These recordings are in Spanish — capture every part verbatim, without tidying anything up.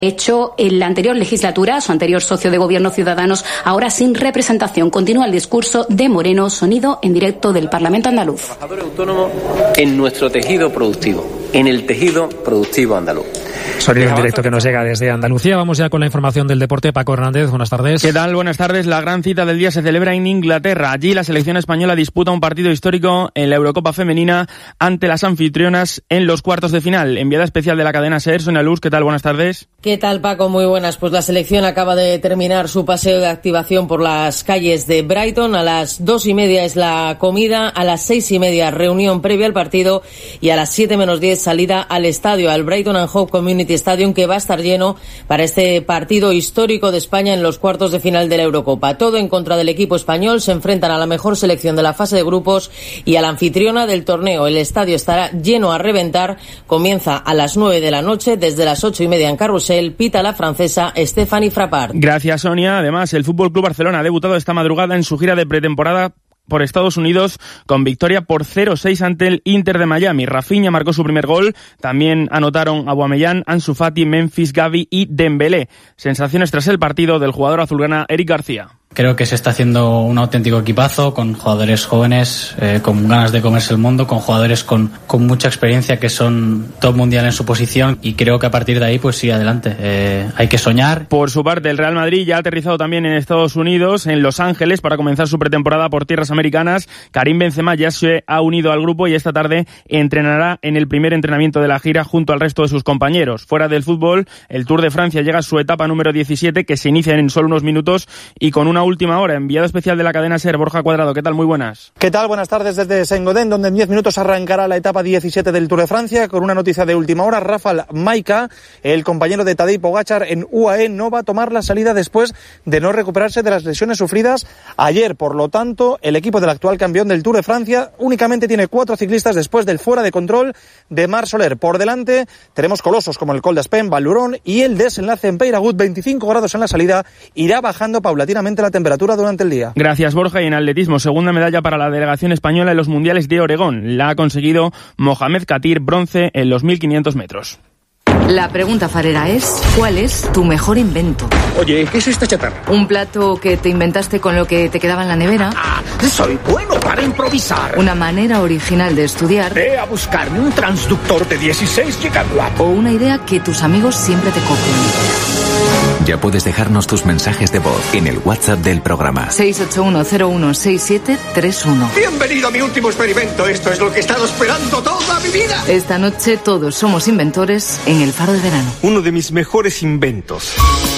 hecho en la anterior legislatura, su anterior socio de gobierno Ciudadanos, ahora sin representación. Continúa el discurso de Moreno, sonido en directo del Parlamento andaluz. Trabajadores autónomos en nuestro tejido productivo, en el tejido productivo andaluz. Sonido en directo que nos llega desde Andalucía. Vamos ya con la información del deporte. Paco Hernández, buenas tardes. ¿Qué tal? Buenas tardes. La gran cita del día se celebra en Inglaterra. Allí la selección española disputa un partido histórico en la Eurocopa femenina ante las anfitrionas en los cuartos de final. Enviada especial de la cadena SER, Sonia Luz. ¿Qué tal? Buenas tardes. ¿Qué tal, Paco? Muy buenas. Pues la selección acaba de terminar su paseo de activación por las calles de Brighton. A las dos y media es la comida, a las seis y media reunión previa al partido y a las siete menos diez salida al estadio, al Brighton and Hove Community Stadium, que va a estar lleno para este partido histórico de España en los cuartos de final de la Eurocopa. Todo en contra del equipo español. Se enfrentan a la mejor selección de la fase de grupos y a la anfitriona del torneo. El estadio estará lleno a reventar. Comienza a las nueve de la noche. Desde las ocho y media en Carrusel pita la francesa Stéphanie Frappart. Gracias, Sonia. Además, el Fútbol Club Barcelona ha debutado esta madrugada en su gira de pretemporada por Estados Unidos con victoria por cero seis ante el Inter de Miami. Rafinha marcó su primer gol, también anotaron Aubameyang, Ansu Fati, Memphis, Gavi y Dembélé. Sensaciones tras el partido del jugador azulgrana Eric García. Creo que se está haciendo un auténtico equipazo con jugadores jóvenes, eh, con ganas de comerse el mundo, con jugadores con, con mucha experiencia que son top mundial en su posición, y creo que a partir de ahí pues sí, adelante, eh, hay que soñar. Por su parte, el Real Madrid ya ha aterrizado también en Estados Unidos, en Los Ángeles, para comenzar su pretemporada por tierras americanas. Karim Benzema ya se ha unido al grupo y esta tarde entrenará en el primer entrenamiento de la gira junto al resto de sus compañeros. Fuera del fútbol, el Tour de Francia llega a su etapa número diecisiete, que se inicia en solo unos minutos y con una última hora. Enviado especial de la cadena SER, Borja Cuadrado. ¿Qué tal? Muy buenas. ¿Qué tal? Buenas tardes desde Saint-Gaudens, donde en diez minutos arrancará la etapa diecisiete del Tour de Francia, con una noticia de última hora. Rafał Majka, el compañero de Tadej Pogačar en U A E, no va a tomar la salida después de no recuperarse de las lesiones sufridas ayer. Por lo tanto, el equipo del actual campeón del Tour de Francia únicamente tiene cuatro ciclistas después del fuera de control de Marc Soler. Por delante tenemos colosos como el Col d'Aspén, Val-Thorens y el desenlace en Peyragut. veinticinco grados en la salida, irá bajando paulatinamente la temperatura durante el día. Gracias, Borja. Y en atletismo, segunda medalla para la delegación española en los mundiales de Oregón. La ha conseguido Mohamed Katir, bronce en los mil quinientos metros. La pregunta farera es, ¿cuál es tu mejor invento? Oye, ¿qué es esta chatarra? ¿Un plato que te inventaste con lo que te quedaba en la nevera? Ah, soy bueno para improvisar. ¿Una manera original de estudiar? Ve a buscarme un transductor de dieciséis gigawatt. ¿O una idea que tus amigos siempre te copian? Ya puedes dejarnos tus mensajes de voz en el WhatsApp del programa. seis ocho uno cero uno seis siete tres uno. Bienvenido a mi último experimento. Esto es lo que he estado esperando toda mi vida. Esta noche todos somos inventores en El Faro de Verano. Uno de mis mejores inventos.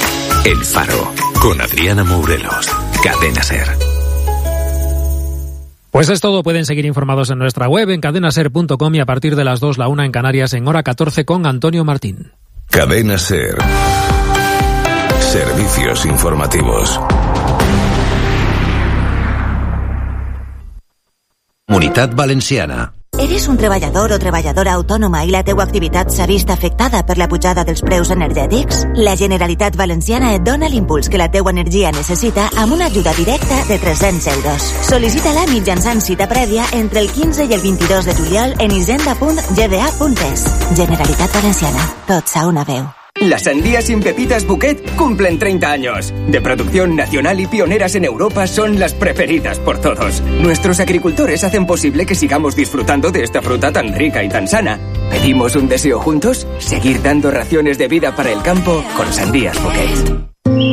El Faro, con Adriana Mourelos. Cadena SER. Pues es todo. Pueden seguir informados en nuestra web, en cadena ser punto com, y a partir de las dos, la una en Canarias, en hora catorce, con Antonio Martín. Cadena SER. Servicios informativos. Comunitat Valenciana. Eres un treballador o treballadora autònoma i la teua activitat s'ha vist afectada per la pujada dels preus energètics? La Generalitat Valenciana et dona l'impuls que la teua energia necessita amb una ajuda directa de tres-cents euros. Sol·licita-la mitjançant cita prèvia entre el quinze i el vint-i-dos de juliol en hisenda punt g d a punt es. Generalitat Valenciana. Tots a una veu. Las sandías sin pepitas Bouquet cumplen treinta años. De producción nacional y pioneras en Europa, son las preferidas por todos. Nuestros agricultores hacen posible que sigamos disfrutando de esta fruta tan rica y tan sana. ¿Pedimos un deseo juntos? Seguir dando raciones de vida para el campo con sandías Bouquet.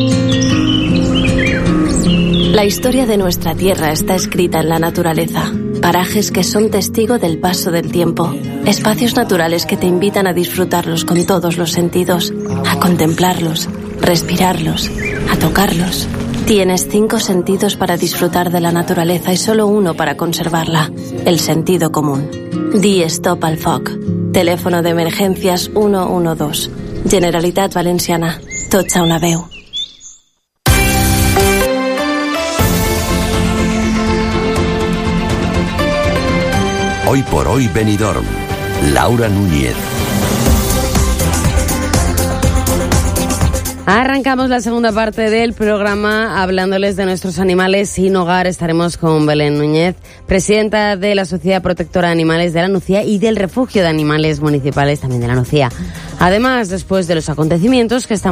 La historia de nuestra tierra está escrita en la naturaleza. Parajes que son testigo del paso del tiempo. Espacios naturales que te invitan a disfrutarlos con todos los sentidos, a contemplarlos, respirarlos, a tocarlos. Tienes cinco sentidos para disfrutar de la naturaleza y solo uno para conservarla, el sentido común. Di stop al foc. Teléfono de emergencias uno uno dos. Generalitat Valenciana. Tots a una veu. Hoy por hoy Benidorm. Laura Núñez. Arrancamos la segunda parte del programa hablándoles de nuestros animales sin hogar. Estaremos con Belén Núñez, presidenta de la Sociedad Protectora de Animales de la Nucía y del Refugio de Animales Municipales también de la Nucía. Además, después de los acontecimientos que están